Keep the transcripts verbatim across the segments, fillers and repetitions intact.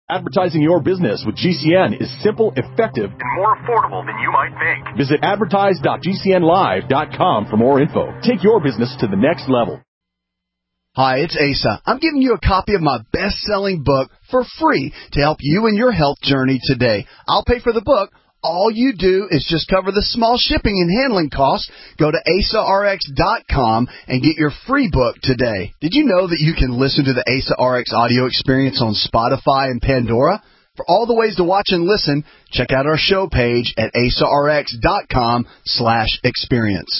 Advertising your business with G C N is simple, effective, and more affordable than you might think. Visit advertise dot g c n live dot com for more info. Take your business to the next level. Hi, it's Asa. I'm giving you a copy of my best-selling book for free to help you in your health journey today. I'll pay for the book. All you do is just cover the small shipping and handling costs. Go to asa r x dot com and get your free book today. Did you know that you can listen to the Asa R X audio experience on Spotify and Pandora? For all the ways to watch and listen, check out our show page at asa r x dot com slash experience.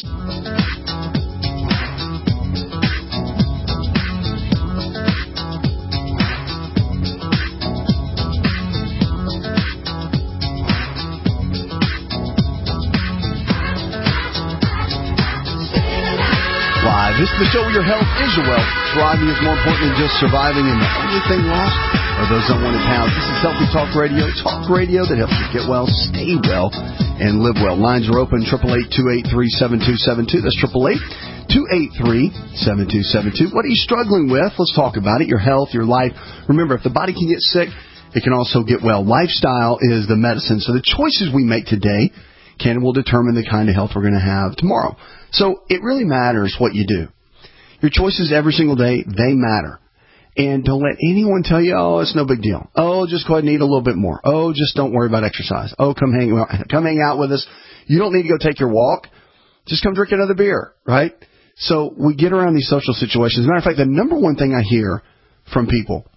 Live. This is the show where your health is your wealth. Thriving is more important than just surviving, and the only thing lost are those unwanted pounds. This is Healthy Talk Radio, talk radio that helps you get well, stay well, and live well. Lines are open, eight eight eight, two eight three, seven two seven two. That's eight eight eight, two eight three, seven two seven two. What are you struggling with? Let's talk about it. Your health, your life. Remember, if the body can get sick, it can also get well. Lifestyle is the medicine. So the choices we make today can will determine the kind of health we're going to have tomorrow. So it really matters what you do. Your choices every single day, they matter. And don't let anyone tell you, oh, it's no big deal. Oh, just go ahead and eat a little bit more. Oh, just don't worry about exercise. Oh, come hang, come hang out with us. You don't need to go take your walk. Just come drink another beer, right? So we get around these social situations. As a matter of fact, the number one thing I hear from people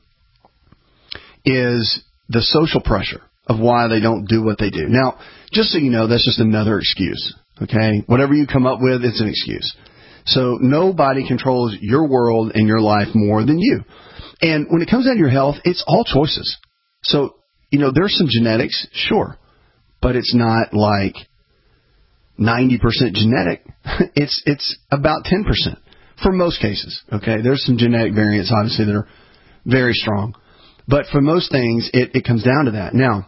is the social pressure of why they don't do what they do. Now, just so you know, that's just another excuse. Okay? Whatever you come up with, it's an excuse. So nobody controls your world and your life more than you. And when it comes down to your health, it's all choices. So, you know, there's some genetics, sure, but it's not like ninety percent genetic. It's it's about ten percent for most cases. Okay? There's some genetic variants, obviously, that are very strong. But for most things, it, it comes down to that. Now,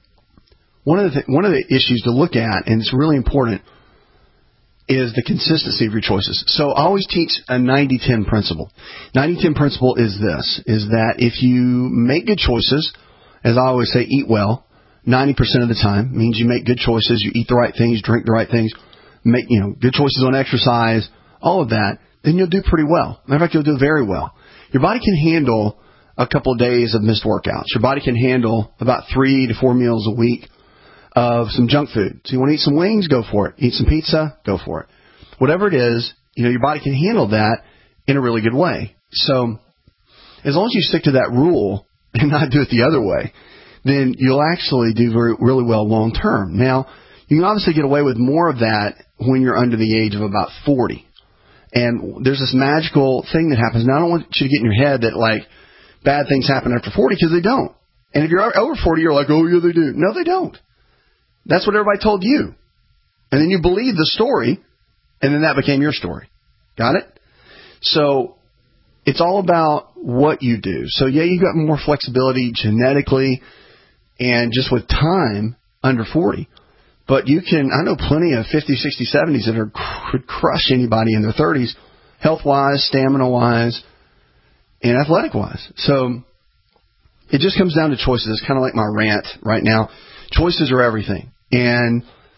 one of the th- one of the issues to look at, and it's really important, is the consistency of your choices. So I always teach a ninety ten principle. ninety ten principle is this, is that if you make good choices, as I always say, eat well, ninety percent of the time, means you make good choices, you eat the right things, drink the right things, make, you know, good choices on exercise, all of that, then you'll do pretty well. Matter of fact, you'll do very well. Your body can handle a couple of days of missed workouts. Your body can handle about three to four meals a week of some junk food. So you want to eat some wings, go for it. Eat some pizza, go for it. Whatever it is, you know, your body can handle that in a really good way. So as long as you stick to that rule and not do it the other way, then you'll actually do very, really well long term. Now, you can obviously get away with more of that when you're under the age of about forty. And there's this magical thing that happens. Now, I don't want you to get in your head that, like, bad things happen after forty, because they don't. And if you're over forty, you're like, oh, yeah, they do. No, they don't. That's what everybody told you. And then you believed the story, and then that became your story. Got it? So it's all about what you do. So, yeah, you got more flexibility genetically and just with time under forty. But you can, I know plenty of fifties, sixties, seventies that are, could crush anybody in their thirties, health-wise, stamina-wise, and athletic-wise. So it just comes down to choices. It's kind of like my rant right now. Choices are everything. And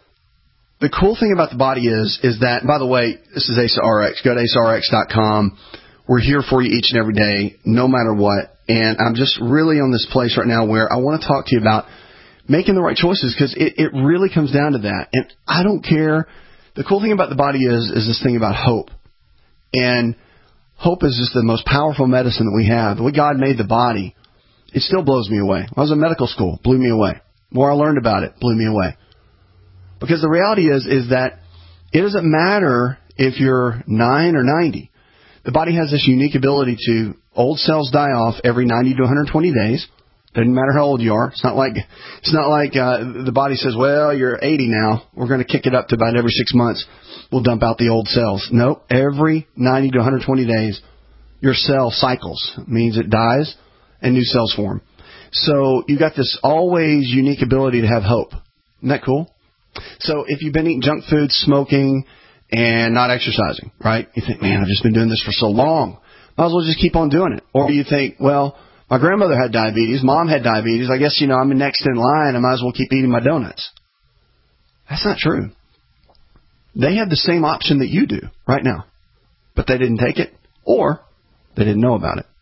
the cool thing about the body is, is that, by the way, this is Asa R X. Go to asa r x dot com. We're here for you each and every day, no matter what. And I'm just really on this place right now where I want to talk to you about making the right choices, because it, it really comes down to that. And I don't care. The cool thing about the body is, is this thing about hope. And hope is just the most powerful medicine that we have. The way God made the body, it still blows me away. I was in medical school, blew me away. The more I learned about it, blew me away. Because the reality is, is that it doesn't matter if you're nine or ninety. The body has this unique ability to, old cells die off every ninety to one hundred twenty days. Doesn't matter how old you are. It's not like, it's not like uh, the body says, well, you're eighty now. We're going to kick it up to about every six months. We'll dump out the old cells. No, every ninety to one hundred twenty days, your cell cycles. It means it dies and new cells form. So you got this always unique ability to have hope. Isn't that cool? So if you've been eating junk food, smoking, and not exercising, right? You think, man, I've just been doing this for so long. Might as well just keep on doing it. Or you think, well, My grandmother had diabetes. Mom had diabetes. I guess, you know, I'm next in line. I might as well keep eating my donuts. That's not true. They have the same option that you do right now, but they didn't take it or they didn't know about it.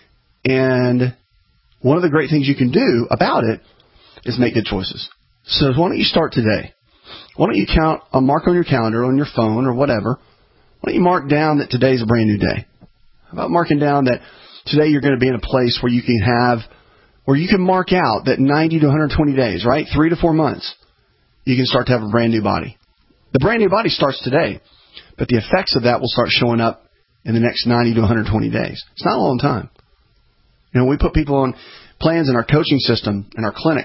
And one of the great things you can do about it is make good choices. So why don't you start today? Why don't you count a mark on your calendar, on your phone or whatever? Why don't you mark down that today's a brand new day? How about marking down that today you're going to be in a place where you can have, where you can mark out that ninety to one hundred twenty days, right? Three to four months, you can start to have a brand new body. The brand new body starts today, but the effects of that will start showing up in the next ninety to one hundred twenty days. It's not a long time. You know, we put people on plans in our coaching system, in our clinic.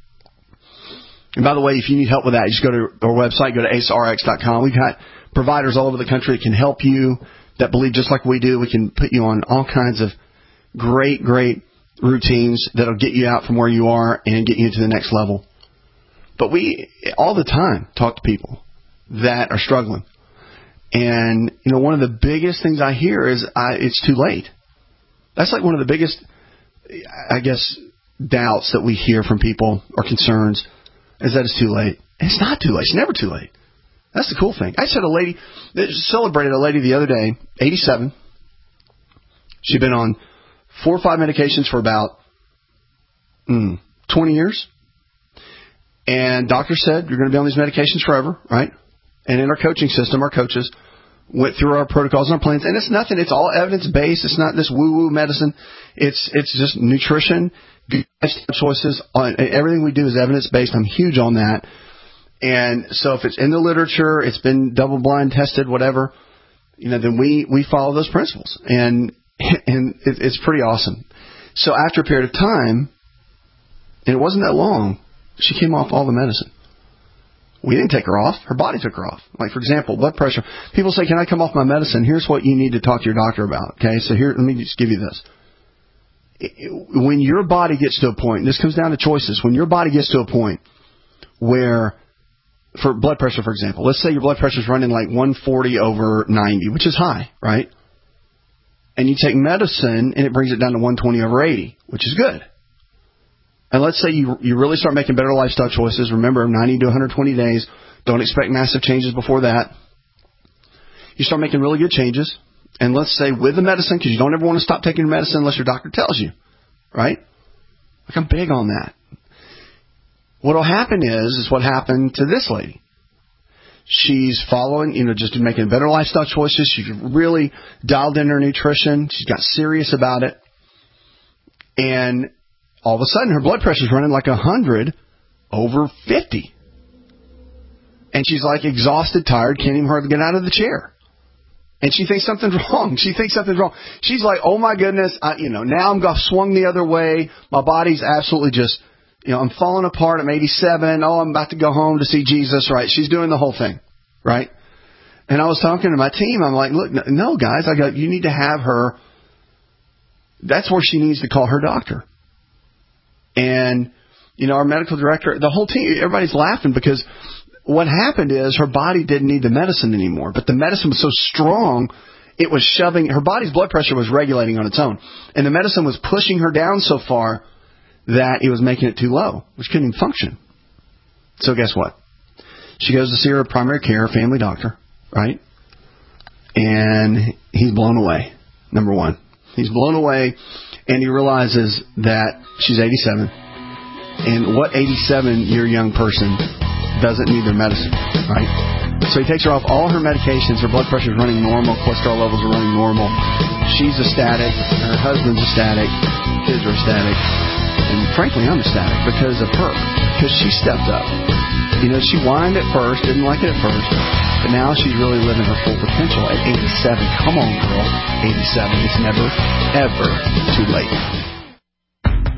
And by the way, if you need help with that, just go to our website, go to ace r x dot com. We've got providers all over the country that can help you, that believe just like we do. We can put you on all kinds of great, great routines that'll get you out from where you are and get you to the next level. But we, all the time, talk to people that are struggling. And, you know, one of the biggest things I hear is I, it's too late. That's like one of the biggest, I guess, doubts that we hear from people or concerns is that it's too late. And it's not too late. It's never too late. That's the cool thing. I just had a lady, celebrated a lady the other day, eighty-seven. She'd been on four or five medications for about mm, twenty years. And doctor said, you're going to be on these medications forever, right? And in our coaching system, our coaches went through our protocols and our plans. And it's nothing. It's all evidence-based. It's not this woo-woo medicine. It's it's just nutrition, good lifestyle choices. Everything we do is evidence-based. I'm huge on that. And so if it's in the literature, it's been double-blind tested, whatever, you know, then we, we follow those principles. And and it, it's pretty awesome. So after a period of time, and it wasn't that long, she came off all the medicine. We didn't take her off. Her body took her off. Like, for example, blood pressure. People say, can I come off my medicine? Here's what you need to talk to your doctor about. Okay, so here, let me just give you this. When your body gets to a point, and this comes down to choices, when your body gets to a point where, for blood pressure, for example, let's say your blood pressure is running like one forty over ninety, which is high, right? And you take medicine, and it brings it down to one twenty over eighty, which is good. And let's say you you really start making better lifestyle choices. Remember, ninety to one hundred twenty days. Don't expect massive changes before that. You start making really good changes. And let's say with the medicine, because you don't ever want to stop taking medicine unless your doctor tells you, right? Like, I'm big on that. What will happen is, is what happened to this lady. She's following, you know, just making better lifestyle choices. She's really dialed in her nutrition. She's got serious about it. And all of a sudden, her blood pressure is running like one hundred over fifty. And she's like exhausted, tired, can't even hardly get out of the chair. And she thinks something's wrong. She thinks something's wrong. She's like, oh my goodness, I, you know, now I'm got swung the other way. My body's absolutely just, you know, I'm falling apart. I'm eighty-seven. Oh, I'm about to go home to see Jesus, right? She's doing the whole thing, right? And I was talking to my team. I'm like, look, no, guys, I got, you need to have her. That's where she needs to call her doctor. And, you know, our medical director, the whole team, everybody's laughing because what happened is her body didn't need the medicine anymore. But the medicine was so strong, it was shoving, her body's blood pressure was regulating on its own. And the medicine was pushing her down so far that it was making it too low, which couldn't even function. So guess what? She goes to see her primary care family doctor, right? And he's blown away, number one. He's blown away, and he realizes that she's eighty-seven. And what eighty-seven-year young person doesn't need their medicine, right? So he takes her off all her medications. Her blood pressure is running normal. Cholesterol levels are running normal. She's ecstatic. Her husband's ecstatic. Kids are ecstatic. And frankly, I'm ecstatic because of her. Because she stepped up. You know, she whined at first, didn't like it at first. But now she's really living her full potential at eighty-seven. Come on, girl. eighty-seven. It's never, ever too late.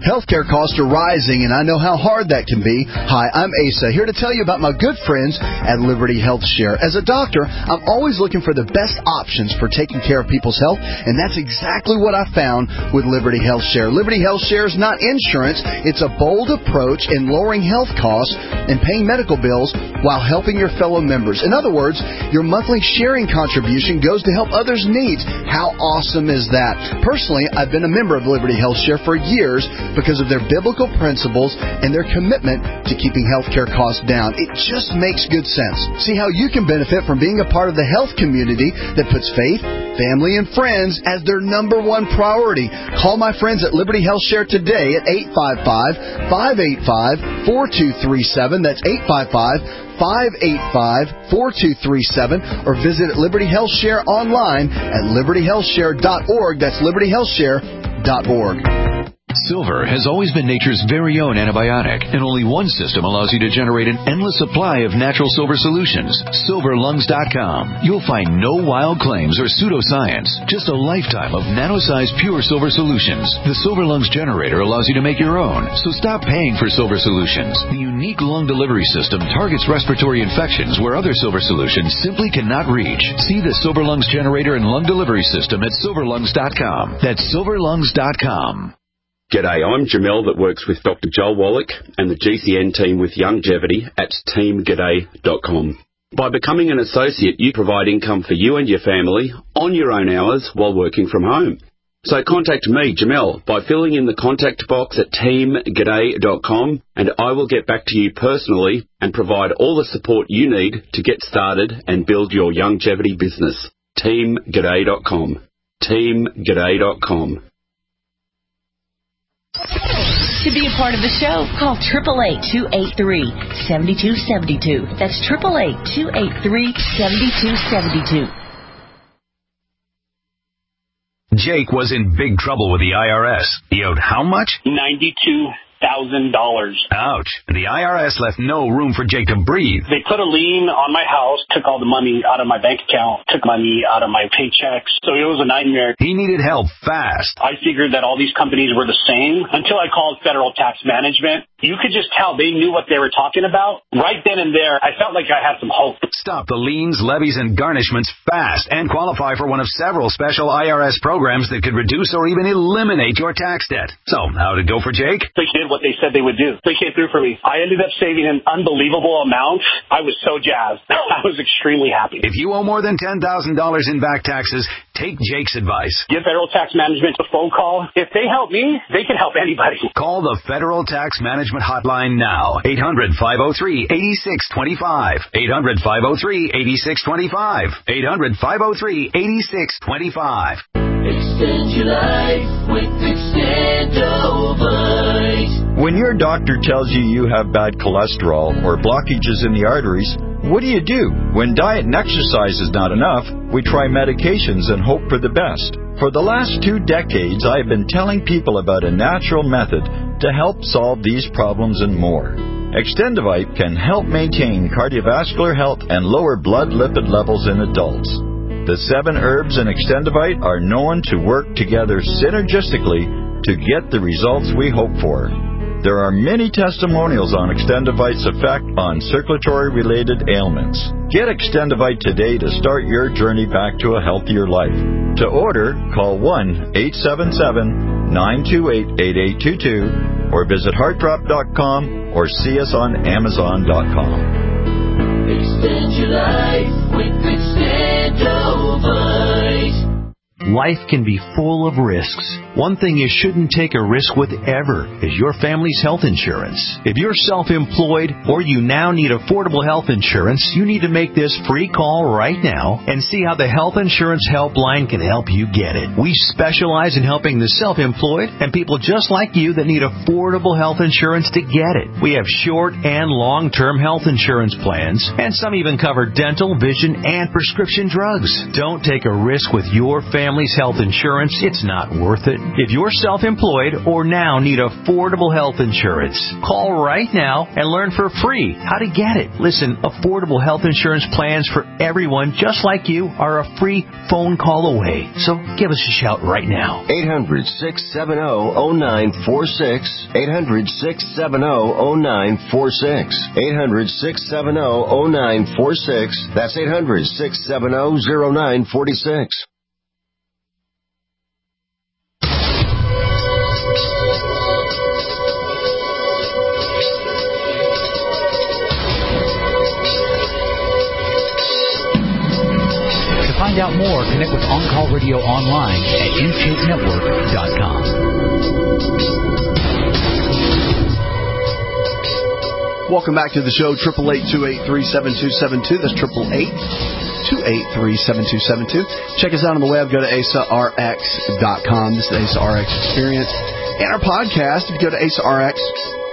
Healthcare costs are rising, and I know how hard that can be. Hi, I'm Asa, here to tell you about my good friends at Liberty Health Share. As a doctor, I'm always looking for the best options for taking care of people's health, and that's exactly what I found with Liberty Health Share. Liberty Health Share is not insurance. It's a bold approach in lowering health costs and paying medical bills while helping your fellow members. In other words, your monthly sharing contribution goes to help others' needs. How awesome is that? Personally, I've been a member of Liberty Health Share for years because of their biblical principles and their commitment to keeping healthcare costs down. It just makes good sense. See how you can benefit from being a part of the health community that puts faith, family, and friends as their number one priority. Call my friends at Liberty Health Share today at eight five five, five eight five, four two three seven. That's eight five five, five eight five, four two three seven. Or visit Liberty Health Share online at liberty health share dot org. That's liberty health share dot org. Silver has always been nature's very own antibiotic, and only one system allows you to generate an endless supply of natural silver solutions. silver lungs dot com. You'll find no wild claims or pseudoscience, just a lifetime of nano-sized pure silver solutions. The Silver Lungs generator allows you to make your own, so stop paying for silver solutions. The unique lung delivery system targets respiratory infections where other silver solutions simply cannot reach. See the Silver Lungs generator and lung delivery system at silver lungs dot com. That's silver lungs dot com. G'day, I'm Jamel that works with Doctor Joel Wallach and the G C N team with Longevity at team g'day dot com. By becoming an associate, you provide income for you and your family on your own hours while working from home. So contact me, Jamel, by filling in the contact box at team g'day dot com, and I will get back to you personally and provide all the support you need to get started and build your longevity business. team g'day dot com. team g'day dot com. To be a part of the show, call eight eight eight, two eight three, seven two seven two. That's eight eight eight, two eight three, seven two seven two. Jake was in big trouble with the I R S. He owed how much? ninety-two thousand dollars. Ouch. The I R S left no room for Jake to breathe. They put a lien on my house, took all the money out of my bank account, took money out of my paychecks. So it was a nightmare. He needed help fast. I figured that all these companies were the same until I called Federal Tax Management. You could just tell they knew what they were talking about. Right then and there, I felt like I had some hope. Stop the liens, levies, and garnishments fast and qualify for one of several special I R S programs that could reduce or even eliminate your tax debt. So, how'd it go for Jake? They did what they said they would do. They came through for me. I ended up saving an unbelievable amount. I was so jazzed. I was extremely happy. If you owe more than ten thousand dollars in back taxes, take Jake's advice. Give Federal Tax Management a phone call. If they help me, they can help anybody. Call the Federal Tax Management Hotline now. eight hundred, five oh three, eight six two five. eight hundred, five oh three, eight six two five. eight hundred, five oh three, eight six two five. Extend your life with Extendovite. When your doctor tells you you have bad cholesterol or blockages in the arteries, what do you do? When diet and exercise is not enough, we try medications and hope for the best. For the last two decades, I have been telling people about a natural method to help solve these problems and more. Extendovite can help maintain cardiovascular health and lower blood lipid levels in adults. The seven herbs in Extendovite are known to work together synergistically to get the results we hope for. There are many testimonials on Extendovite's effect on circulatory-related ailments. Get Extendovite today to start your journey back to a healthier life. To order, call one eight seven seven, nine two eight, eight eight two two or visit heart drop dot com or see us on amazon dot com. Extend your life with Extendovite. Life can be full of risks. One thing you shouldn't take a risk with ever is your family's health insurance. If you're self-employed or you now need affordable health insurance, you need to make this free call right now and see how the Health Insurance Helpline can help you get it. We specialize in helping the self-employed and people just like you that need affordable health insurance to get it. We have short and long-term health insurance plans, and some even cover dental, vision, and prescription drugs. Don't take a risk with your family family's health insurance, it's not worth it. If you're self-employed or now need affordable health insurance, call right now and learn for free how to get it. Listen, affordable health insurance plans for everyone just like you are a free phone call away. So give us a shout right now. eight hundred, six seven zero, zero nine four six. eight hundred, six seven zero, zero nine four six. eight hundred, six seven zero, zero nine four six. That's eight hundred, six seven zero, zero nine four six. To find out more, connect with On Call Radio online at intake network dot com. Welcome back to the show, eight eight eight, two eight three, seven two seven two. That's eight eight eight, two eight three, seven two seven two. Check us out on the web. Go to A S A R X dot com. This is the A S A R X Experience. And our podcast, if you go to A S A R X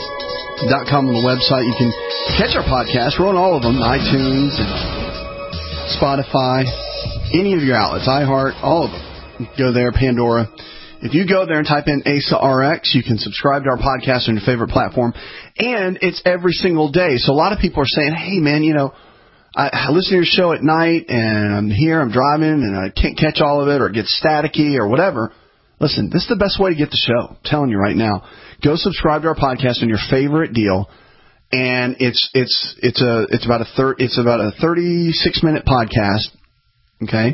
dot com on the website, you can catch our podcast. We're on all of them, iTunes and Spotify, any of your outlets, iHeart, all of them. You can go there, Pandora. If you go there and type in A S A R X, you can subscribe to our podcast on your favorite platform. And it's every single day. So a lot of people are saying, hey, man, you know, I, I listen to your show at night, and I'm here, I'm driving, and I can't catch all of it, or it gets staticky, or whatever. Listen, this is the best way to get the show. I'm telling you right now. Go subscribe to our podcast on your favorite deal. And it's it's it's a it's about a thir- it's about a thirty-six minute podcast. Okay.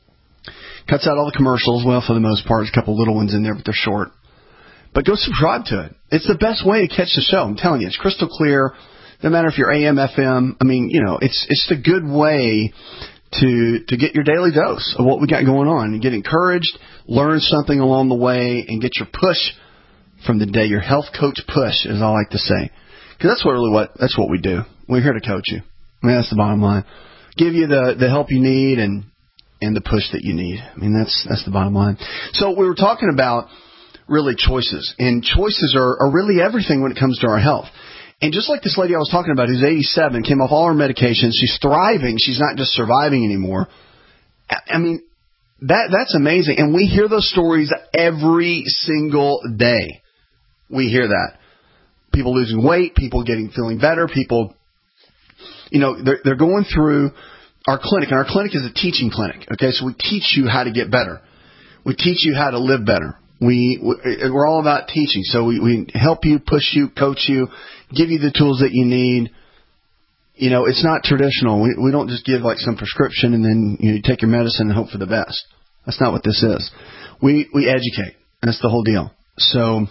Cuts out all the commercials. Well, for the most part, there's a couple little ones in there, but they're short. But go subscribe to it. It's the best way to catch the show. I'm telling you, it's crystal clear. No matter if you're A M, F M. I mean, you know, it's it's the good way to to get your daily dose of what we got going on and get encouraged, learn something along the way, and get your push from the day. Your health coach push, as I like to say, because that's what really what that's what we do. We're here to coach you. I mean, that's the bottom line. Give you the the help you need and and the push that you need. I mean, that's that's the bottom line. So we were talking about really choices, and choices are, are really everything when it comes to our health. And just like this lady I was talking about who's eighty-seven, came off all her medications, she's thriving, she's not just surviving anymore. I mean, that that's amazing. And we hear those stories every single day. We hear that. People losing weight, people getting feeling better, people, you know, they're, they're going through our clinic. And our clinic is a teaching clinic, okay? So we teach you how to get better. We teach you how to live better. We, we're all about teaching. So we, we help you, push you, coach you, give you the tools that you need. You know, it's not traditional. We, we don't just give like some prescription and then you know, you take your medicine and hope for the best. That's not what this is. We, we educate. That's the whole deal. So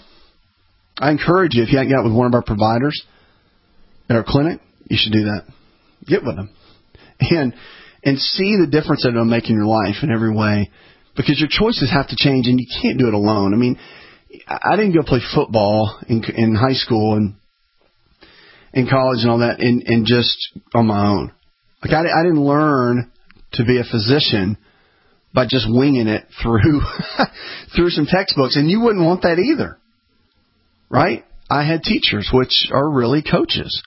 I encourage you, if you haven't got with one of our providers at our clinic, you should do that. Get with them. And, and see the difference that it'll make in your life in every way. Because your choices have to change, and you can't do it alone. I mean, I didn't go play football in, in high school and in college and all that, and, and just on my own. Like I, I didn't learn to be a physician by just winging it through through some textbooks, and you wouldn't want that either, right? I had teachers, which are really coaches,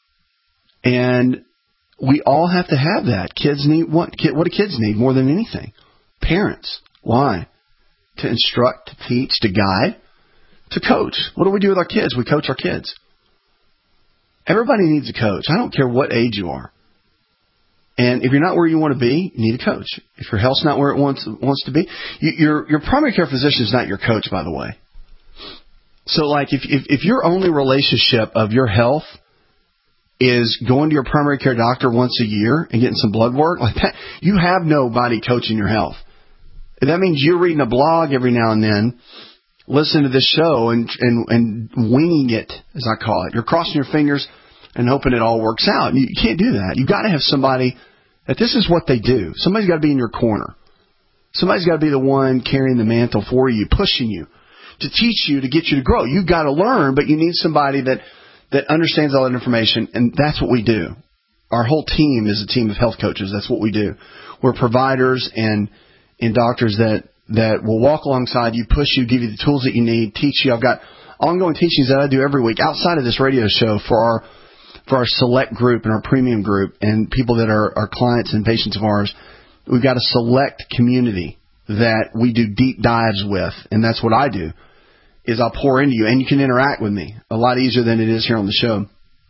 and we all have to have that. Kids need what? What do kids need more than anything? Parents. Why? To instruct, to teach, to guide, to coach. What do we do with our kids? We coach our kids. Everybody needs a coach. I don't care what age you are. And if you're not where you want to be, you need a coach. If your health's not where it wants wants to be, you, your your primary care physician is not your coach, by the way. So, like, if if, if your only relationship of your health is going to your primary care doctor once a year and getting some blood work, like that, you have nobody coaching your health. That means you're reading a blog every now and then, listening to this show and, and, and winging it, as I call it. You're crossing your fingers and hoping it all works out. You can't do that. You've got to have somebody that this is what they do. Somebody's got to be in your corner. Somebody's got to be the one carrying the mantle for you, pushing you, to teach you, to get you to grow. You've got to learn, but you need somebody that that understands all that information, and that's what we do. Our whole team is a team of health coaches. That's what we do. We're providers and and doctors that, that will walk alongside you, push you, give you the tools that you need, teach you. I've got ongoing teachings that I do every week outside of this radio show for our for our select group and our premium group and people that are, are clients and patients of ours. We've got a select community that we do deep dives with, and that's what I do, is I'll pour into you, and you can interact with me a lot easier than it is here on the show.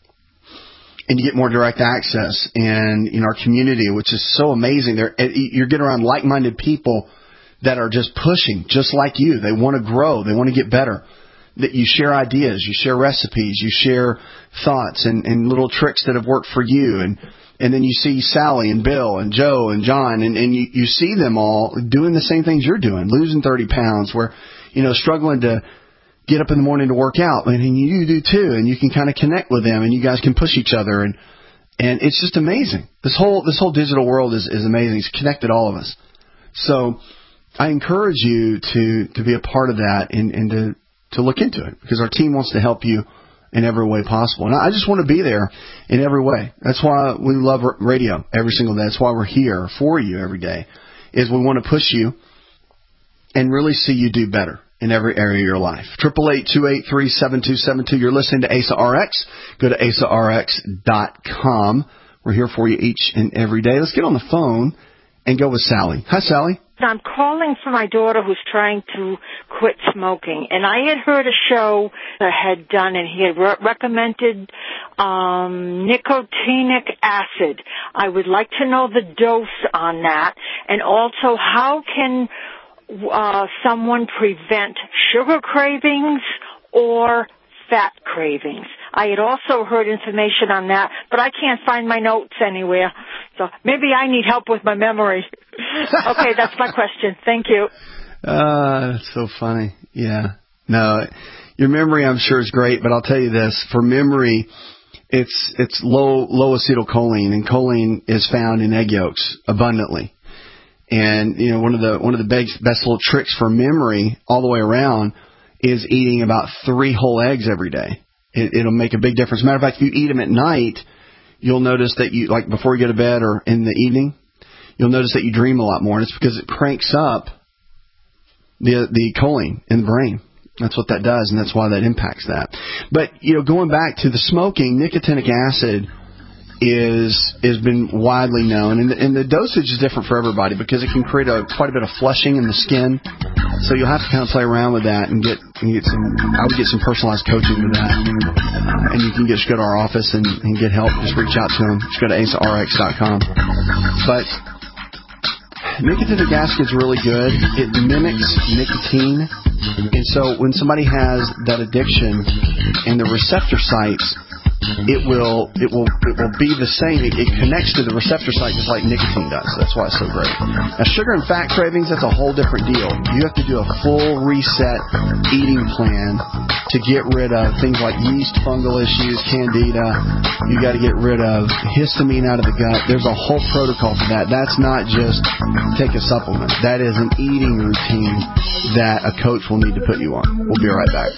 And you get more direct access, and in our community, which is so amazing. There, you're getting around like-minded people that are just pushing, just like you. They want to grow. They want to get better. That you share ideas, you share recipes, you share thoughts and, and little tricks that have worked for you. And, and then you see Sally and Bill and Joe and John, and, and you, you see them all doing the same things you're doing, losing thirty pounds, where, you know, struggling to get up in the morning to work out, and you do too, and you can kind of connect with them, and you guys can push each other, and and it's just amazing. This whole this whole digital world is, is amazing. It's connected all of us. So I encourage you to, to be a part of that and, and to, to look into it, because our team wants to help you in every way possible. And I just want to be there in every way. That's why we love radio every single day. That's why we're here for you every day, is we want to push you and really see you do better in every area of your life. eight eight eight, two eight three, seven two seven two. You're listening to A S A R X. Go to A S A R X dot com. We're here for you each and every day. Let's get on the phone and go with Sally. Hi, Sally. I'm calling for my daughter who's trying to quit smoking. And I had heard a show that had done, and he had re- recommended um, nicotinic acid. I would like to know the dose on that. And also, how can uh, someone prevent sugar cravings or fat cravings? I had also heard information on that, but I can't find my notes anywhere. So maybe I need help with my memory. Okay, that's my question. Thank you. Uh, that's so funny. Yeah. No, your memory, I'm sure, is great, but I'll tell you this. For memory, it's it's low low acetylcholine, and choline is found in egg yolks abundantly. And, you know, one of the one of the best, best little tricks for memory all the way around is eating about three whole eggs every day. It, it'll make a big difference. Matter of fact, if you eat them at night, you'll notice that you, like before you go to bed or in the evening, you'll notice that you dream a lot more. And it's because it cranks up the the choline in the brain. That's what that does, and that's why that impacts that. But, you know, going back to the smoking, nicotinic acid is has been widely known, and the, and the dosage is different for everybody because it can create a quite a bit of flushing in the skin. So you'll have to kind of play around with that and get and get some. I would get some personalized coaching with that, uh, and you can just go to our office and, and get help. Just reach out to them. Just go to A S A R X dot com. But nicotinic acid is really good. It mimics nicotine, and so when somebody has that addiction and the receptor sites, it will it will it will be the same. It, it connects to the receptor site just like nicotine does. That's why it's so great. Now, sugar and fat cravings, that's a whole different deal. You have to do a full reset eating plan to get rid of things like yeast, fungal issues, candida. You got to get rid of histamine out of the gut. There's a whole protocol for that. That's not just take a supplement. That is an eating routine that a coach will need to put you on. We'll be right back.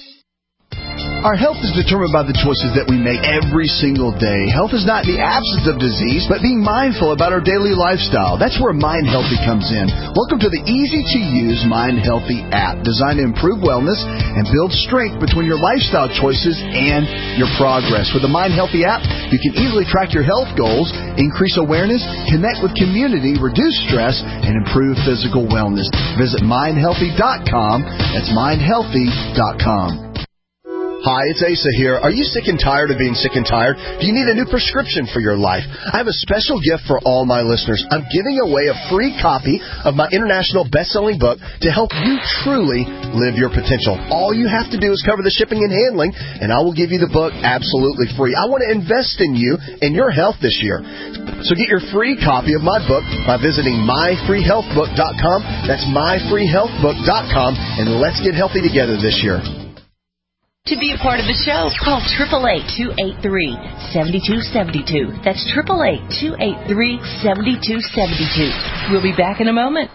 Our health is determined by the choices that we make every single day. Health is not the absence of disease, but being mindful about our daily lifestyle. That's where Mind Healthy comes in. Welcome to the easy-to-use Mind Healthy app, designed to improve wellness and build strength between your lifestyle choices and your progress. With the Mind Healthy app, you can easily track your health goals, increase awareness, connect with community, reduce stress, and improve physical wellness. Visit mind healthy dot com. That's mind healthy dot com. Hi, it's Asa here. Are you sick and tired of being sick and tired? Do you need a new prescription for your life? I have a special gift for all my listeners. I'm giving away a free copy of my international best-selling book to help you truly live your potential. All you have to do is cover the shipping and handling, and I will give you the book absolutely free. I want to invest in you and your health this year. So get your free copy of my book by visiting my free health book dot com. That's my free health book dot com, and let's get healthy together this year. To be a part of the show, call eight eight eight, two eight three, seven two seven two. That's eight eight eight, two eight three, seven two seven two. We'll be back in a moment.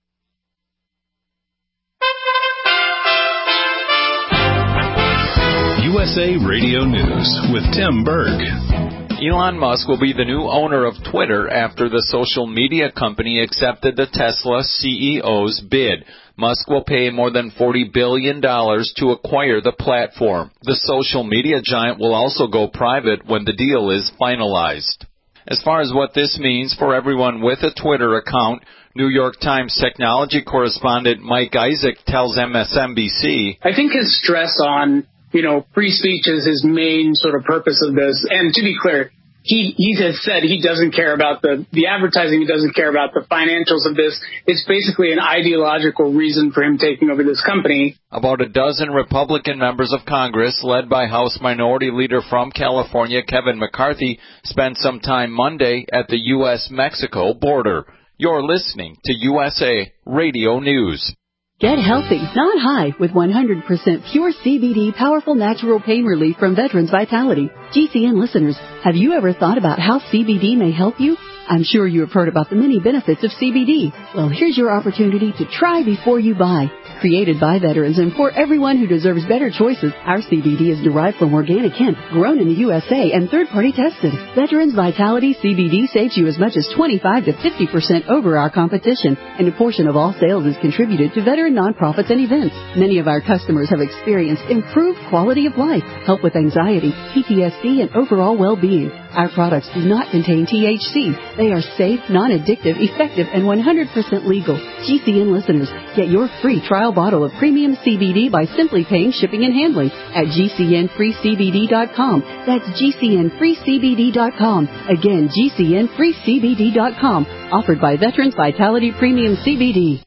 U S A Radio News with Tim Berg. Elon Musk will be the new owner of Twitter after the social media company accepted the Tesla C E O's bid. Musk will pay more than forty billion dollars to acquire the platform. The social media giant will also go private when the deal is finalized. As far as what this means for everyone with a Twitter account, New York Times technology correspondent Mike Isaac tells M S N B C, I think his stress on, you know, free speech is his main sort of purpose of this. And to be clear, he, he has said he doesn't care about the, the advertising. He doesn't care about the financials of this. It's basically an ideological reason for him taking over this company. About a dozen Republican members of Congress, led by House Minority Leader from California Kevin McCarthy, spent some time Monday at the U S Mexico border. You're listening to U S A Radio News. Get healthy, not high, with one hundred percent pure C B D powerful natural pain relief from Veterans Vitality. G C N listeners, have you ever thought about how C B D may help you? I'm sure you have heard about the many benefits of C B D. Well, here's your opportunity to try before you buy. Created by veterans and for everyone who deserves better choices, our C B D is derived from organic hemp, grown in the U S A and third-party tested. Veterans Vitality C B D saves you as much as twenty-five to fifty percent over our competition, and a portion of all sales is contributed to veteran nonprofits and events. Many of our customers have experienced improved quality of life, help with anxiety, P T S D, and overall well-being. Our products do not contain T H C. They are safe, non-addictive, effective, and one hundred percent legal. G C N listeners, get your free trial bottle of premium C B D by simply paying shipping and handling at G C N free C B D dot com. That's G C N free C B D dot com. Again, G C N free C B D dot com. Offered by Veterans Vitality Premium C B D.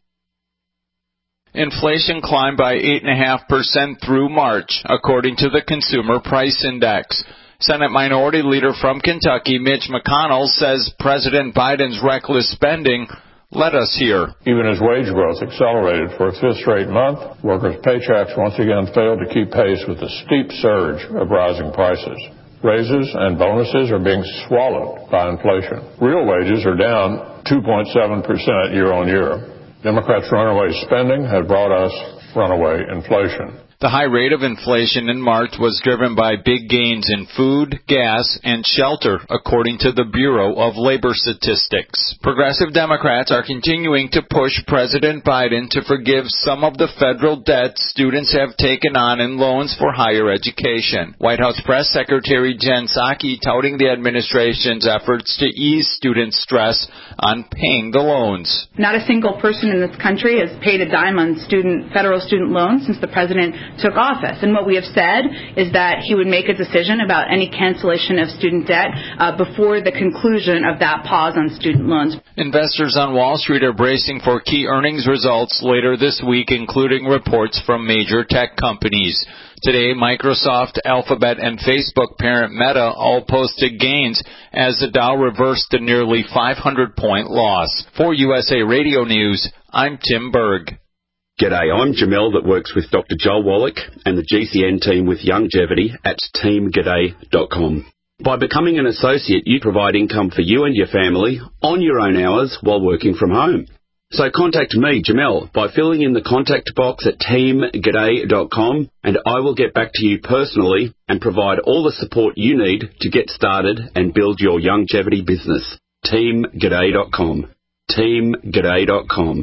Inflation climbed by eight point five percent through March, according to the Consumer Price Index. Senate Minority Leader from Kentucky, Mitch McConnell, says President Biden's reckless spending led us here. Even as wage growth accelerated for a fifth straight month, workers' paychecks once again failed to keep pace with the steep surge of rising prices. Raises and bonuses are being swallowed by inflation. Real wages are down two point seven percent year on year. Democrats' runaway spending has brought us runaway inflation. The high rate of inflation in March was driven by big gains in food, gas, and shelter, according to the Bureau of Labor Statistics. Progressive Democrats are continuing to push President Biden to forgive some of the federal debt students have taken on in loans for higher education. White House Press Secretary Jen Psaki touting the administration's efforts to ease student stress on paying the loans. Not a single person in this country has paid a dime on student federal student loans since the president took office. And what we have said is that he would make a decision about any cancellation of student debt uh, before the conclusion of that pause on student loans. Investors on Wall Street are bracing for key earnings results later this week, including reports from major tech companies. Today, Microsoft, Alphabet, and Facebook parent Meta all posted gains as the Dow reversed a nearly five hundred point loss. For U S A Radio News, I'm Tim Berg. G'day, I'm Jamel that works with Doctor Joel Wallach and the G C N team with Longevity at team g'day dot com. By becoming an associate, you provide income for you and your family on your own hours while working from home. So contact me, Jamel, by filling in the contact box at team g'day dot com, and I will get back to you personally and provide all the support you need to get started and build your longevity business. team g'day dot com. team g'day dot com.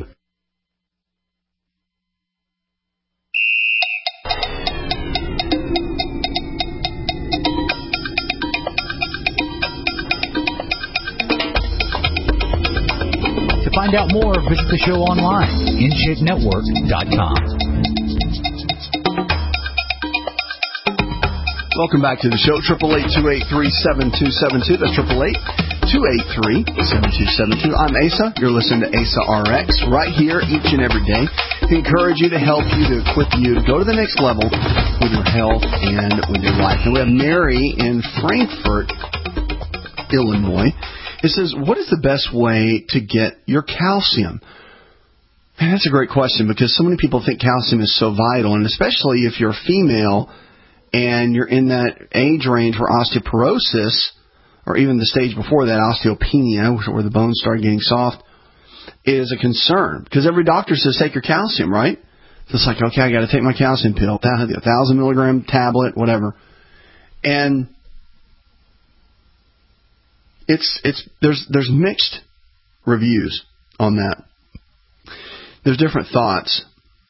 Find out more, visit the show online, in shape network dot com. Welcome back to the show, triple eight, two eight three, seven two seven two. That's triple eight, two eight three, seven two seven two. I'm Asa. You're listening to Asa R X right here each and every day to encourage you, to help you, to equip you to go to the next level with your health and with your life. And we have Mary in Frankfort, Illinois. It says, what is the best way to get your calcium? Man, that's a great question, because so many people think calcium is so vital, and especially if you're female and you're in that age range where osteoporosis, or even the stage before that, osteopenia, where the bones start getting soft, is a concern. Because every doctor says take your calcium, right? So it's like, okay, I got to take my calcium pill, a thousand milligram tablet, whatever. And It's it's there's there's mixed reviews on that. There's different thoughts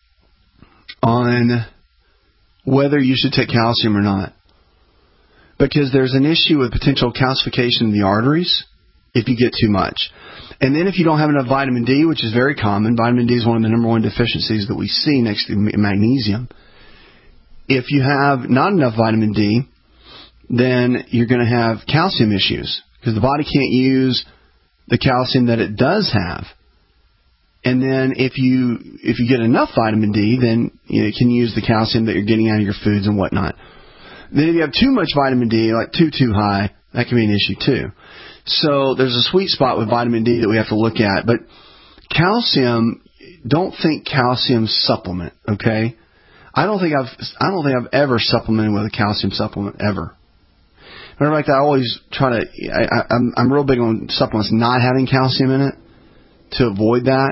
on whether you should take calcium or not, because there's an issue with potential calcification in the arteries if you get too much. And then if you don't have enough vitamin D, which is very common, vitamin D is one of the number one deficiencies that we see next to magnesium. If you have not enough vitamin D, then you're going to have calcium issues because the body can't use the calcium that it does have. And then if you if you get enough vitamin D, then you know, it can use the calcium that you're getting out of your foods and whatnot. Then if you have too much vitamin D, like too, too high, that can be an issue too. So there's a sweet spot with vitamin D that we have to look at. But calcium, don't think calcium supplement, okay? I don't think I've I don't think I've ever supplemented with a calcium supplement ever. Matter of fact, I always try to. I, I, I'm I'm real big on supplements not having calcium in it to avoid that,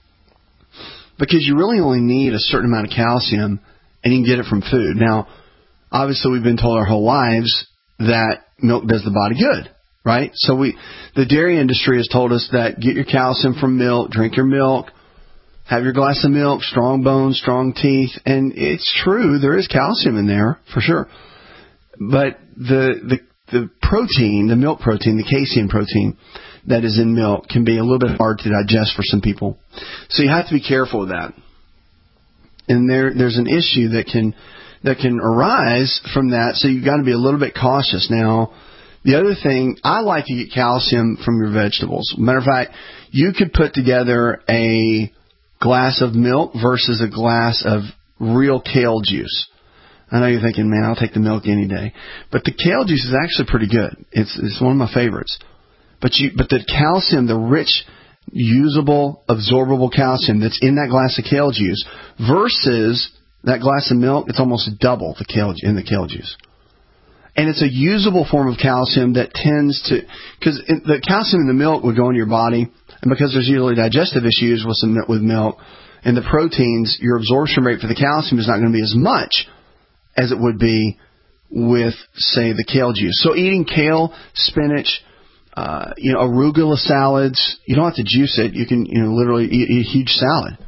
because you really only need a certain amount of calcium, and you can get it from food. Now, obviously, we've been told our whole lives that milk does the body good, right? So we, the dairy industry has told us that get your calcium from milk, drink your milk, have your glass of milk, strong bones, strong teeth, and it's true, there is calcium in there, for sure. But the the the protein, the milk protein, the casein protein that is in milk can be a little bit hard to digest for some people. So you have to be careful with that. And there there's an issue that can that can arise from that, so you've got to be a little bit cautious. Now, the other thing, I like to get calcium from your vegetables. Matter of fact, you could put together a glass of milk versus a glass of real kale juice. I know you're thinking, man, I'll take the milk any day. But the kale juice is actually pretty good. It's it's one of my favorites. But you but the calcium, the rich, usable, absorbable calcium that's in that glass of kale juice versus that glass of milk, it's almost double the kale in the kale juice. And it's a usable form of calcium that tends to, because the calcium in the milk would go into your body, and because there's usually digestive issues with some with milk and the proteins, your absorption rate for the calcium is not going to be as much as it would be with, say, the kale juice. So eating kale, spinach, uh, you know, arugula salads, you don't have to juice it. You can, you know, literally eat, eat a huge salad.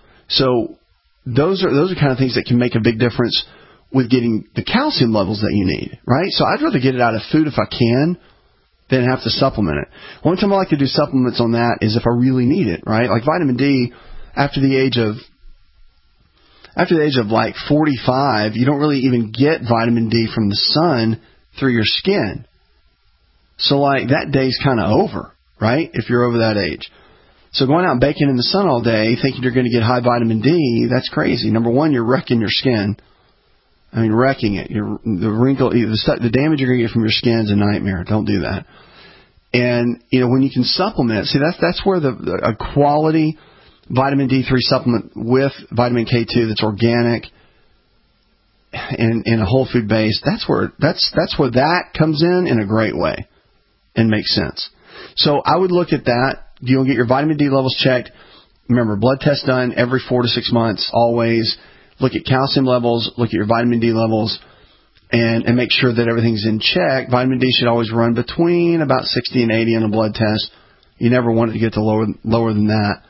So those are those are kind of things that can make a big difference with getting the calcium levels that you need, right? So I'd rather get it out of food if I can than have to supplement it. One time I like to do supplements on that is if I really need it, right? Like vitamin D, after the age of After the age of like forty-five, you don't really even get vitamin D from the sun through your skin. So like that day's kind of over, right? If you're over that age. So going out and baking in the sun all day thinking you're going to get high vitamin D, that's crazy. Number one, you're wrecking your skin. I mean, wrecking it. You're, the wrinkle, the, stuff, the damage you're going to get from your skin is a nightmare. Don't do that. And, you know, when you can supplement, see, that's, that's where the, the a quality vitamin D three supplement with vitamin K two that's organic and, and a whole food base, that's where that's that's where that comes in in a great way and makes sense. So I would look at that. You'll get your vitamin D levels checked. Remember, blood test done every four to six months, always. Look at calcium levels, look at your vitamin D levels, and, and make sure that everything's in check. Vitamin D should always run between about sixty and eighty on a blood test. You never want it to get to lower lower than that.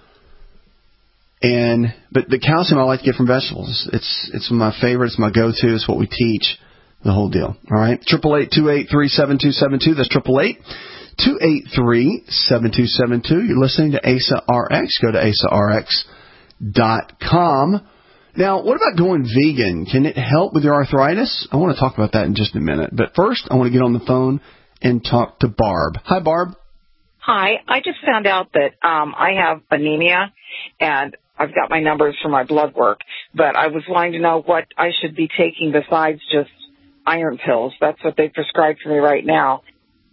And but the calcium I like to get from vegetables. It's it's my favorite. It's my go-to. It's what we teach. The whole deal. All right. Triple eight two eight three seven two seven two. That's triple eight two eight three seven two seven two. You're listening to A S A R X. Go to A S A R X dot com. Now, what about going vegan? Can it help with your arthritis? I want to talk about that in just a minute. But first, I want to get on the phone and talk to Barb. Hi, Barb. Hi. I just found out that um, I have anemia, and I've got my numbers for my blood work, but I was wanting to know what I should be taking besides just iron pills. That's what they prescribed for me right now.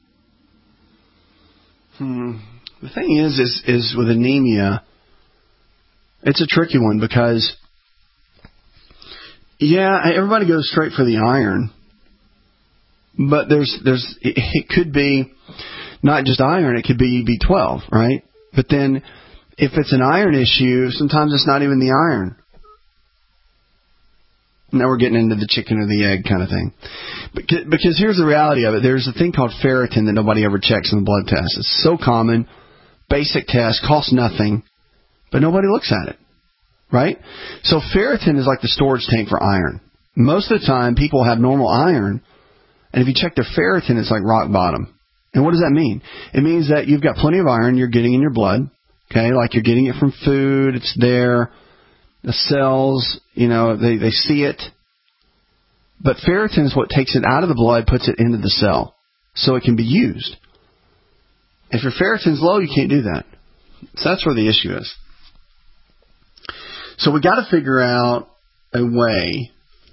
Hmm. The thing is, is, is with anemia, it's a tricky one because, yeah, everybody goes straight for the iron, but there's, there's, it, it could be not just iron, it could be B twelve, right? But then, if it's an iron issue, sometimes it's not even the iron. Now we're getting into the chicken or the egg kind of thing. Because here's the reality of it. There's a thing called ferritin that nobody ever checks in the blood test. It's so common, basic test, costs nothing, but nobody looks at it, right? So ferritin is like the storage tank for iron. Most of the time, people have normal iron, and if you check their ferritin, it's like rock bottom. And what does that mean? It means that you've got plenty of iron you're getting in your blood, okay, like you're getting it from food, it's there, the cells, you know, they, they see it. But ferritin is what takes it out of the blood, puts it into the cell, so it can be used. If your ferritin's low, you can't do that. So that's where the issue is. So we got to figure out a way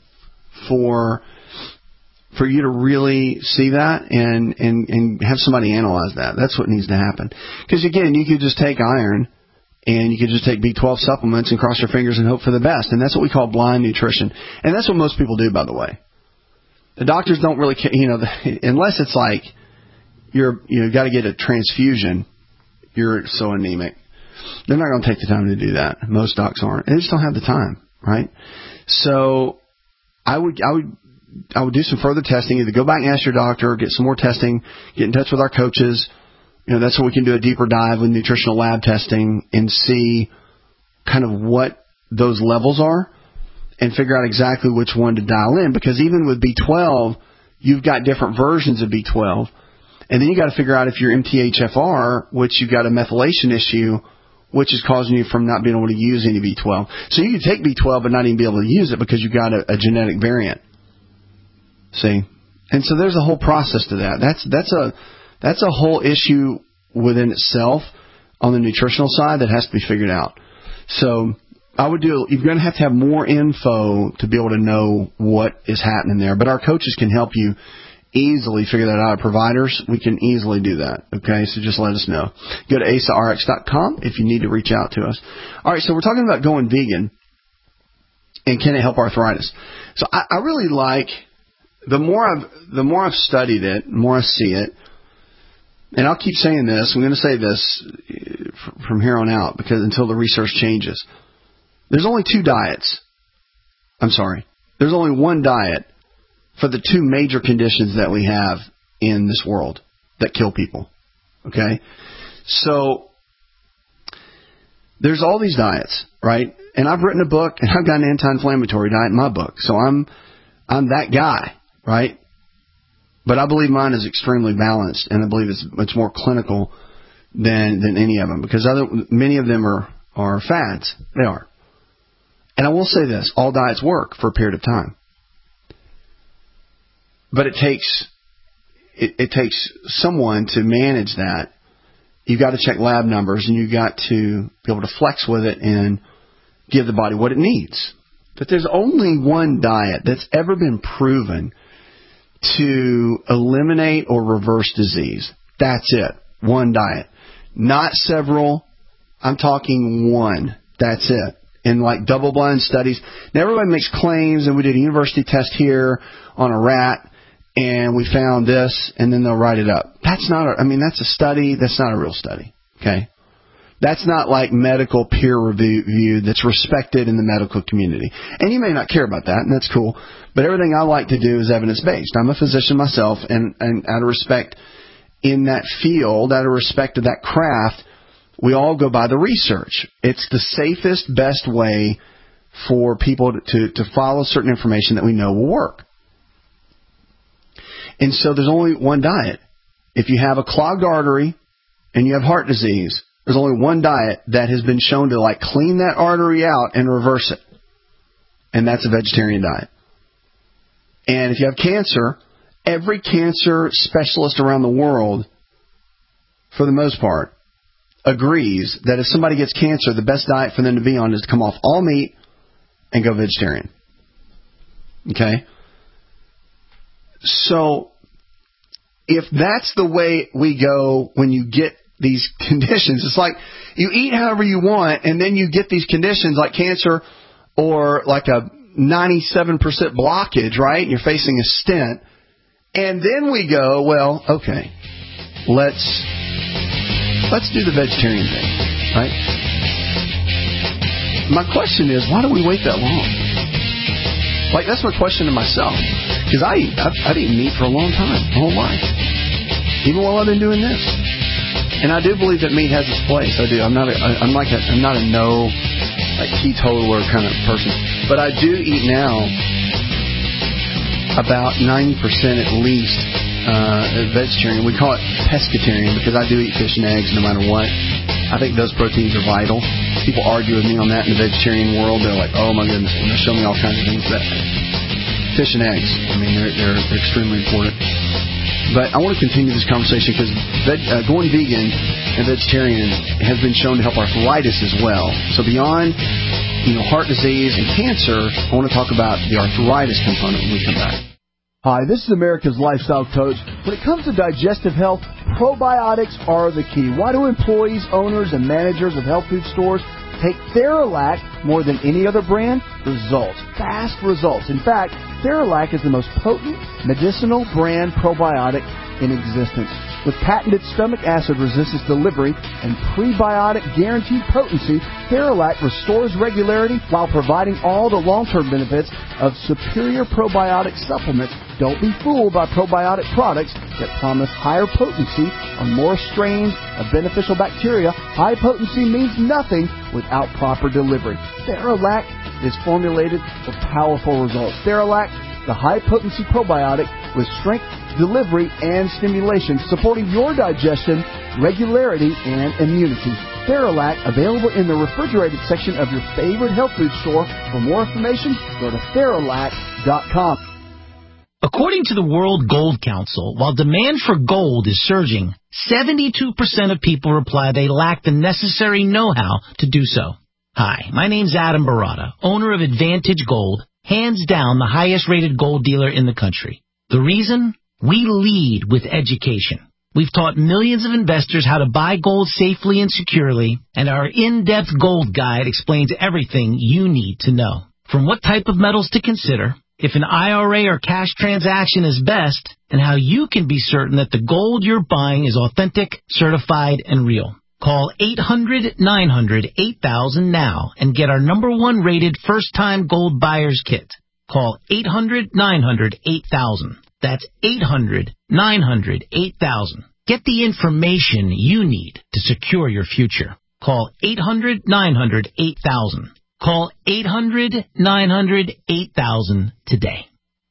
for for you to really see that and, and, and have somebody analyze that. That's what needs to happen. Because, again, you could just take iron and you could just take B twelve supplements and cross your fingers and hope for the best. And that's what we call blind nutrition. And that's what most people do, by the way. The doctors don't really care, you know, unless it's like you're, you know, got to get a transfusion, you're so anemic. They're not going to take the time to do that. Most docs aren't. They just don't have the time, right? So I would, I would, I would do some further testing. Either go back and ask your doctor, get some more testing, get in touch with our coaches. You know, that's where we can do a deeper dive with nutritional lab testing and see kind of what those levels are and figure out exactly which one to dial in. Because even with B twelve, you've got different versions of B twelve. And then you got to figure out if you're M T H F R, which you've got a methylation issue, which is causing you from not being able to use any B twelve. So you can take B twelve but not even be able to use it because you've got a, a genetic variant. See? And so there's a whole process to that. That's that's a that's a whole issue within itself on the nutritional side that has to be figured out. So I would do, you're going to have to have more info to be able to know what is happening there. But our coaches can help you easily figure that out. Our providers, we can easily do that. Okay, so just let us know. Go to A S A R X dot com if you need to reach out to us. All right, so we're talking about going vegan and can it help arthritis? So I, I really like, the more I've the more I've studied it, the more I see it, and I'll keep saying this, I'm going to say this from here on out because until the research changes. There's only two diets. I'm sorry. There's only one diet for the two major conditions that we have in this world that kill people. Okay? So there's all these diets, right? And I've written a book, and I've got an anti-inflammatory diet in my book. So I'm I'm that guy, right? But I believe mine is extremely balanced, and I believe it's much more clinical than than any of them because other many of them are, are fads. They are. And I will say this, all diets work for a period of time. But it takes it, it takes someone to manage that. You've got to check lab numbers, and you've got to be able to flex with it and give the body what it needs. But there's only one diet that's ever been proven to eliminate or reverse disease. That's it. One diet. Not several. I'm talking one. That's it. In like double-blind studies. Now, everybody makes claims, and we did a university test here on a rat, and we found this, and then they'll write it up. That's not, a, I mean, that's a study. That's not a real study, okay? That's not like medical peer review that's respected in the medical community. And you may not care about that, and that's cool. But everything I like to do is evidence-based. I'm a physician myself, and, and out of respect in that field, out of respect to that craft, we all go by the research. It's the safest, best way for people to, to, to follow certain information that we know will work. And so there's only one diet. If you have a clogged artery and you have heart disease, there's only one diet that has been shown to like clean that artery out and reverse it. And that's a vegetarian diet. And if you have cancer, every cancer specialist around the world, for the most part, agrees that if somebody gets cancer, the best diet for them to be on is to come off all meat and go vegetarian. Okay? So, if that's the way we go when you get these conditions, it's like you eat however you want and then you get these conditions like cancer or like a ninety-seven percent blockage, right? And you're facing a stent. And then we go, well, okay, let's... Let's do the vegetarian thing, right? My question is, why do we wait that long? Like, that's my question to myself. Because I eat, I've, I've eaten meat for a long time, my whole life. Even while I've been doing this. And I do believe that meat has its place. I do. I'm not a, I'm like a, I'm not a no, like, teetotaler kind of person. But I do eat now about ninety percent at least uh, vegetarian. We call it pescatarian because I do eat fish and eggs no matter what. I think those proteins are vital. People argue with me on that in the vegetarian world. They're like, oh my goodness, and they show me all kinds of things. But fish and eggs, I mean, they're, they're, they're extremely important. But I want to continue this conversation because veg, uh, going vegan and vegetarian has been shown to help arthritis as well. So beyond, you know, heart disease and cancer, I want to talk about the arthritis component when we come back. Hi, this is America's Lifestyle Coach. When it comes to digestive health, probiotics are the key. Why do employees, owners, and managers of health food stores take Theralac more than any other brand? Results. Fast results. In fact, Theralac is the most potent medicinal brand probiotic in existence. With patented stomach acid resistance delivery and prebiotic guaranteed potency, Theralac restores regularity while providing all the long-term benefits of superior probiotic supplements. Don't be fooled by probiotic products that promise higher potency on more strains of beneficial bacteria. High potency means nothing without proper delivery. Theralac is formulated for powerful results. Theralac, the high-potency probiotic with strength, delivery, and stimulation, supporting your digestion, regularity, and immunity. Theralac, available in the refrigerated section of your favorite health food store. For more information, go to Theralac dot com. According to the World Gold Council, while demand for gold is surging, seventy-two percent of people reply they lack the necessary know-how to do so. Hi, my name's Adam Barata, owner of Advantage Gold, hands down the highest-rated gold dealer in the country. The reason? We lead with education. We've taught millions of investors how to buy gold safely and securely, and our in-depth gold guide explains everything you need to know. From what type of metals to consider, if an I R A or cash transaction is best, and how you can be certain that the gold you're buying is authentic, certified, and real. Call eight hundred nine hundred eight thousand now and get our number one rated first-time gold buyer's kit. Call eight hundred nine hundred eight thousand. That's eight hundred nine hundred eight thousand. Get the information you need to secure your future. Call eight hundred nine hundred eight thousand. Call eight hundred nine hundred eight thousand today.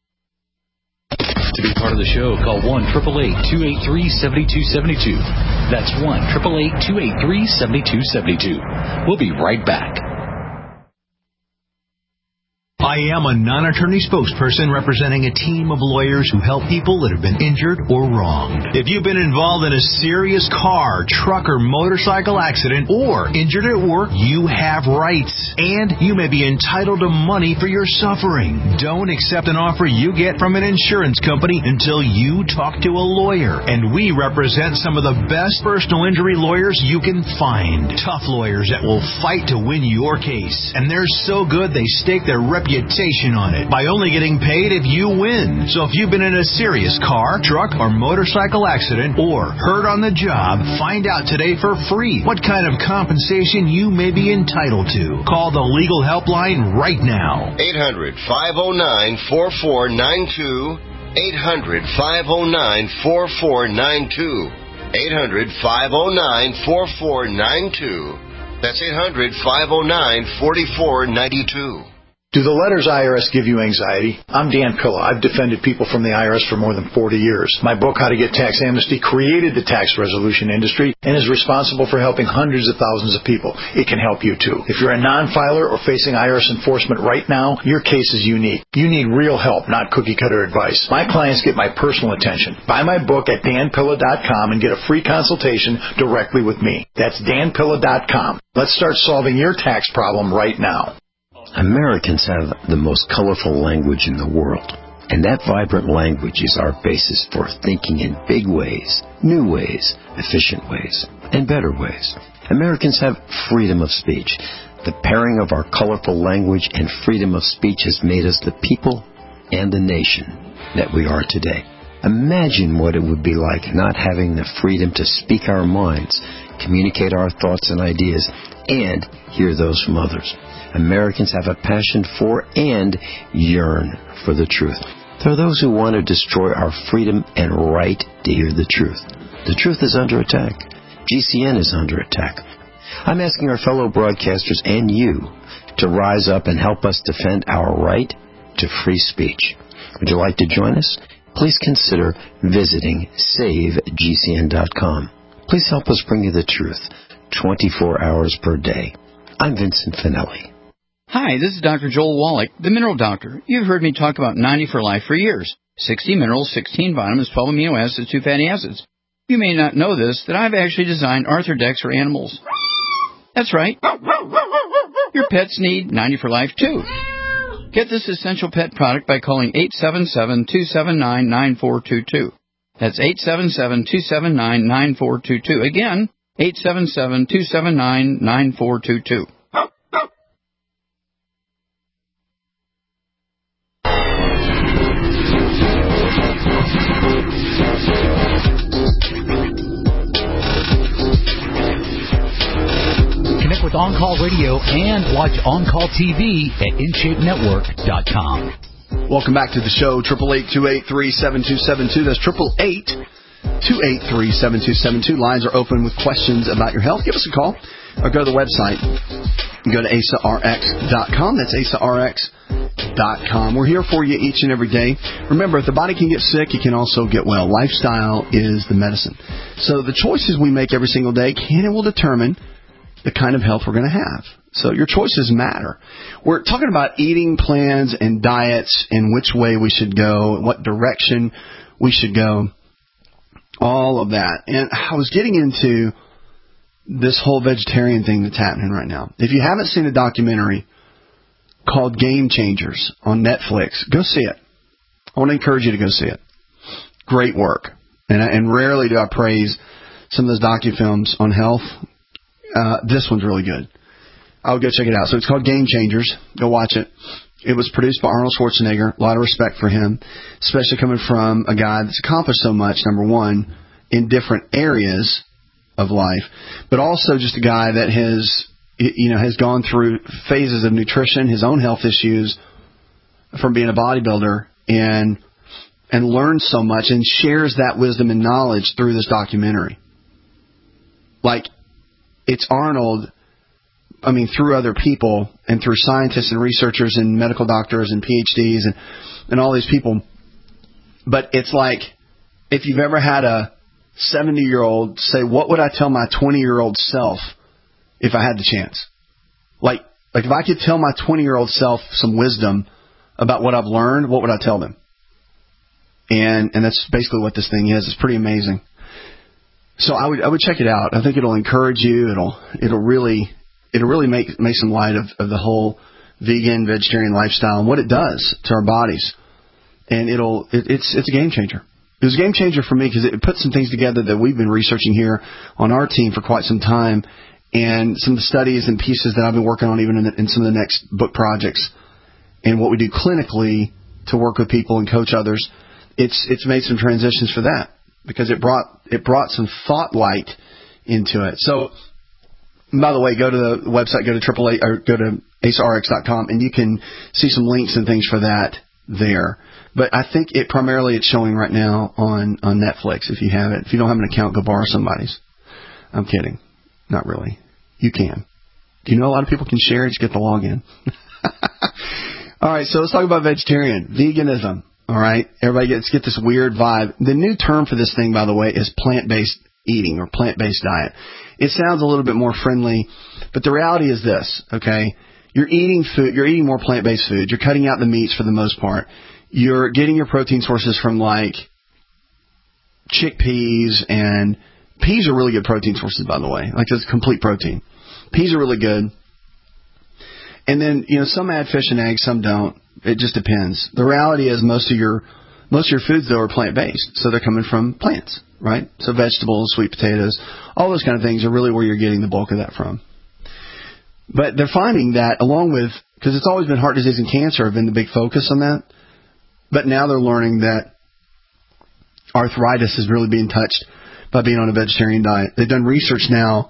To be part of the show, call one eight eight eight, two eight three, seven two seven two. That's one eight eight eight, two eight three, seven two seven two. We'll be right back. I am a non-attorney spokesperson representing a team of lawyers who help people that have been injured or wronged. If you've been involved in a serious car, truck, or motorcycle accident or injured at work, you have rights. And you may be entitled to money for your suffering. Don't accept an offer you get from an insurance company until you talk to a lawyer. And we represent some of the best personal injury lawyers you can find. Tough lawyers that will fight to win your case. And they're so good they stake their reputation on it by only getting paid if you win. So if you've been in a serious car, truck, or motorcycle accident or hurt on the job, find out today for free what kind of compensation you may be entitled to. Call the legal helpline right now. eight hundred, five oh nine, four four nine two. eight hundred, five oh nine, four four nine two. eight hundred, five oh nine, four four nine two. That's eight hundred, five oh nine, four four nine two. Do the letters I R S give you anxiety? I'm Dan Pilla. I've defended people from the I R S for more than forty years. My book, How to Get Tax Amnesty, created the tax resolution industry and is responsible for helping hundreds of thousands of people. It can help you, too. If you're a non-filer or facing I R S enforcement right now, your case is unique. You need real help, not cookie-cutter advice. My clients get my personal attention. Buy my book at dan pilla dot com and get a free consultation directly with me. That's dan pilla dot com. Let's start solving your tax problem right now. Americans have the most colorful language in the world, and that vibrant language is our basis for thinking in big ways, new ways, efficient ways, and better ways. Americans have freedom of speech. The pairing of our colorful language and freedom of speech has made us the people and the nation that we are today. Imagine what it would be like not having the freedom to speak our minds, communicate our thoughts and ideas, and hear those from others. Americans have a passion for and yearn for the truth. There are those who want to destroy our freedom and right to hear the truth. The truth is under attack. G C N is under attack. I'm asking our fellow broadcasters and you to rise up and help us defend our right to free speech. Would you like to join us? please consider visiting save G C N dot com. Please help us bring you the truth twenty-four hours per day. I'm Vincent Finelli. Hi, this is Doctor Joel Wallach, the Mineral Doctor. You've heard me talk about ninety for Life for years. sixty minerals, sixteen vitamins, twelve amino acids, two fatty acids. You may not know this, that I've actually designed Arthrodex for animals. That's right. Your pets need ninety for Life, too. Get this essential pet product by calling eight seven seven, two seven nine, nine four two two. That's eight seven seven, two seven nine, nine four two two. Again, eight seven seven, two seven nine, nine four two two. Connect with On Call Radio and watch On Call T V at in shape network dot com. Welcome back to the show, eight eight eight, two eight three, seven two seven two. That's eight eight eight, two eight three, seven two seven two. Lines are open with questions about your health. Give us a call or go to the website. Go to A S A R X dot com. That's A S A R X dot com. We're here for you each and every day. Remember, if the body can get sick, it can also get well. Lifestyle is the medicine. So the choices we make every single day can and will determine the kind of health we're going to have. So your choices matter. We're talking about eating plans and diets and which way we should go, what direction we should go, all of that. And I was getting into this whole vegetarian thing that's happening right now. If you haven't seen a documentary called Game Changers on Netflix, go see it. I want to encourage you to go see it. Great work. And, and rarely do I praise some of those docu-films on health. Uh, this one's really good. I'll go check it out. So it's called Game Changers. Go watch it. It was produced by Arnold Schwarzenegger. A lot of respect for him, especially coming from a guy that's accomplished so much, number one, in different areas of life, but also just a guy that has, you know, has gone through phases of nutrition, his own health issues from being a bodybuilder, and and learned so much and shares that wisdom and knowledge through this documentary. Like, it's Arnold, I mean, through other people and through scientists and researchers and medical doctors and P H Ds and, and all these people. But it's like, if you've ever had a seventy-year-old say, what would I tell my twenty-year-old self if I had the chance? Like, like if I could tell my twenty-year-old self some wisdom about what I've learned, what would I tell them? And and that's basically what this thing is. It's pretty amazing. So I would I would check it out. I think it'll encourage you. It'll it'll really it'll really make make some light of, of the whole vegan vegetarian lifestyle and what it does to our bodies. And it'll it, it's it's a game changer. It was a game changer for me because it put some things together that we've been researching here on our team for quite some time, and some of the studies and pieces that I've been working on even in, the, in some of the next book projects, and what we do clinically to work with people and coach others. It's it's made some transitions for that, because it brought it brought some thought light into it. So, by the way, go to the website, go to triple A or go to A S A R X dot com, and you can see some links and things for that there. But I think it primarily it's showing right now on, on Netflix. If you have it, if you don't have an account, go borrow somebody's. I'm kidding, not really. You can. Do you know a lot of people can share? Just get the login. All right, so let's talk about vegetarian veganism. All right, everybody gets get this weird vibe. The new term for this thing, by the way, is plant-based eating or plant-based diet. It sounds a little bit more friendly, but the reality is this, okay? You're eating food, you're eating more plant-based food. You're cutting out the meats for the most part. You're getting your protein sources from, like, chickpeas, and peas are really good protein sources, by the way. Like, it's complete protein. Peas are really good. And then, you know, some add fish and eggs, some don't. It just depends. The reality is most of your most of your foods, though, are plant-based. So they're coming from plants, right? So vegetables, sweet potatoes, all those kind of things are really where you're getting the bulk of that from. But they're finding that along with, because it's always been heart disease and cancer have been the big focus on that. But now they're learning that arthritis is really being touched by being on a vegetarian diet. They've done research now,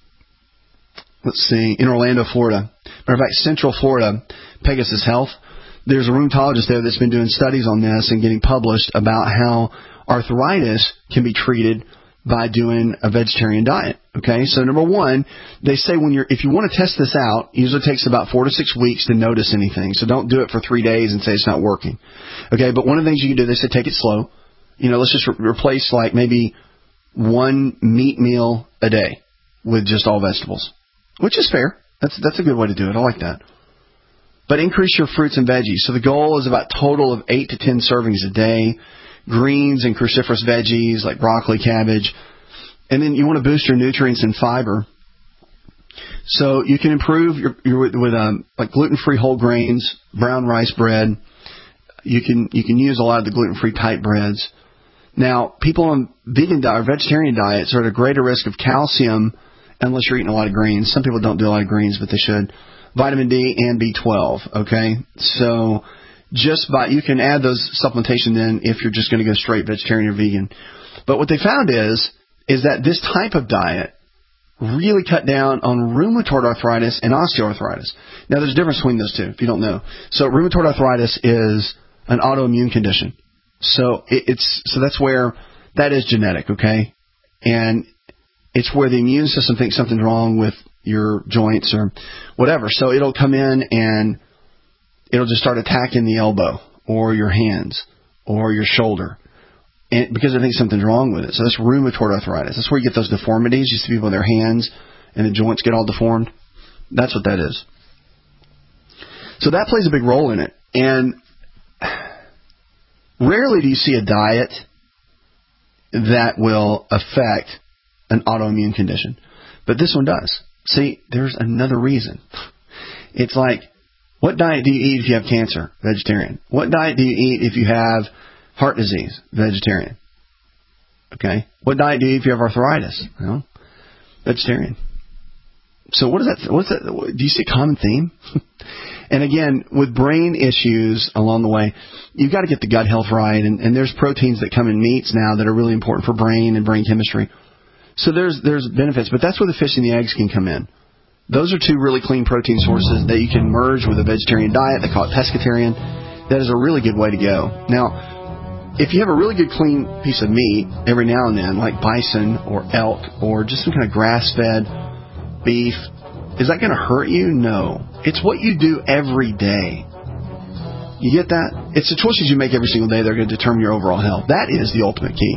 let's see, in Orlando, Florida. Matter of fact, Central Florida, Pegasus Health. There's a rheumatologist there that's been doing studies on this and getting published about how arthritis can be treated by doing a vegetarian diet. Okay, so number one, they say when you're, if you want to test this out, it usually takes about four to six weeks to notice anything. So don't do it for three days and say it's not working. Okay, but one of the things you can do, they say take it slow. You know, let's just re- replace like maybe one meat meal a day with just all vegetables, which is fair. That's that's a good way to do it. I like that. But increase your fruits and veggies. So the goal is about a total of eight to ten servings a day. Greens and cruciferous veggies like broccoli, cabbage. And then you want to boost your nutrients and fiber. So you can improve your, your with um, like gluten-free whole grains, brown rice bread. You can you can use a lot of the gluten-free type breads. Now, people on vegan diet or vegetarian diets are at a greater risk of calcium unless you're eating a lot of greens. Some people don't do a lot of greens, but they should. Vitamin D and B twelve, okay? So just by, you can add those supplementation in if you're just going to go straight vegetarian or vegan. But what they found is, is that this type of diet really cut down on rheumatoid arthritis and osteoarthritis. Now, there's a difference between those two, if you don't know. So rheumatoid arthritis is an autoimmune condition. So it, it's so that's where that is genetic, okay? And it's where the immune system thinks something's wrong with your joints or whatever. So it'll come in and it'll just start attacking the elbow or your hands or your shoulder, and because it thinks something's wrong with it. So that's rheumatoid arthritis. That's where you get those deformities. You see people with their hands and the joints get all deformed. That's what that is. So that plays a big role in it. And rarely do you see a diet that will affect an autoimmune condition. But this one does. See, there's another reason. It's like, what diet do you eat if you have cancer? Vegetarian. What diet do you eat if you have heart disease? Vegetarian. Okay. What diet do you eat if you have arthritis? Well, vegetarian. So what is that? What's that? Do you see a common theme? And again, with brain issues along the way, you've got to get the gut health right. And, and there's proteins that come in meats now that are really important for brain and brain chemistry. So there's there's benefits, but that's where the fish and the eggs can come in. Those are two really clean protein sources that you can merge with a vegetarian diet. They call it pescatarian. That is a really good way to go. Now, if you have a really good clean piece of meat every now and then, like bison or elk or just some kind of grass-fed beef, is that going to hurt you? No. It's what you do every day. You get that? It's the choices you make every single day that are going to determine your overall health. That is the ultimate key.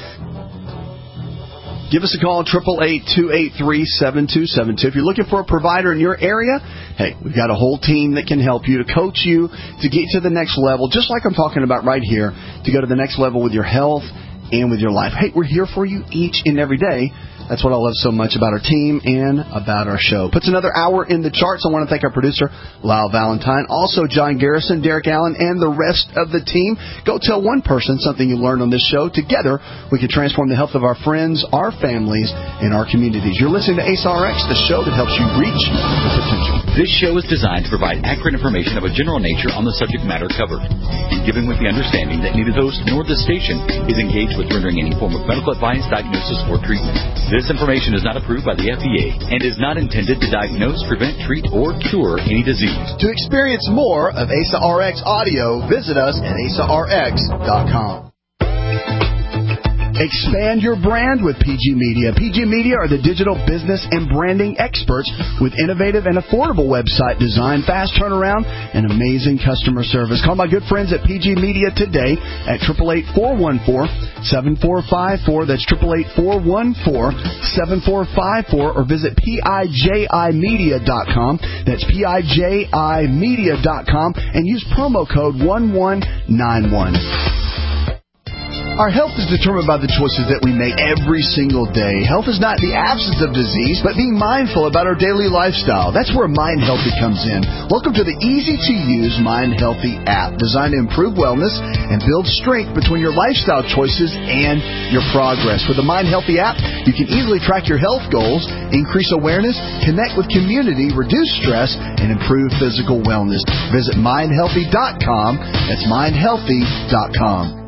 Give us a call, eight eight eight, two eight three, seven two seven two. If you're looking for a provider in your area, hey, we've got a whole team that can help you, to coach you, to get to the next level, just like I'm talking about right here, to go to the next level with your health and with your life. Hey, we're here for you each and every day. That's what I love so much about our team and about our show. Puts another hour in the charts. I want to thank our producer, Lyle Valentine, also John Garrison, Derek Allen, and the rest of the team. Go tell one person something you learned on this show. Together, we can transform the health of our friends, our families, and our communities. You're listening to A C E R X, the show that helps you reach your potential. This show is designed to provide accurate information of a general nature on the subject matter covered, and given with the understanding that neither host nor the station is engaged with rendering any form of medical advice, diagnosis, or treatment. This information is not approved by the F D A and is not intended to diagnose, prevent, treat, or cure any disease. To experience more of A C E R X audio, visit us at A C E R X dot com. Expand your brand with P G Media. P G Media are the digital business and branding experts with innovative and affordable website design, fast turnaround, and amazing customer service. Call my good friends at P G Media today at eight eight eight, four one four, seven four five four. That's eight eight eight, four one four, seven four five four. Or visit P I J I media dot com. That's P I J I media dot com. And use promo code one one nine one. Our health is determined by the choices that we make every single day. Health is not the absence of disease, but being mindful about our daily lifestyle. That's where Mind Healthy comes in. Welcome to the easy-to-use Mind Healthy app, designed to improve wellness and build strength between your lifestyle choices and your progress. With the Mind Healthy app, you can easily track your health goals, increase awareness, connect with community, reduce stress, and improve physical wellness. Visit mind healthy dot com. That's mind healthy dot com.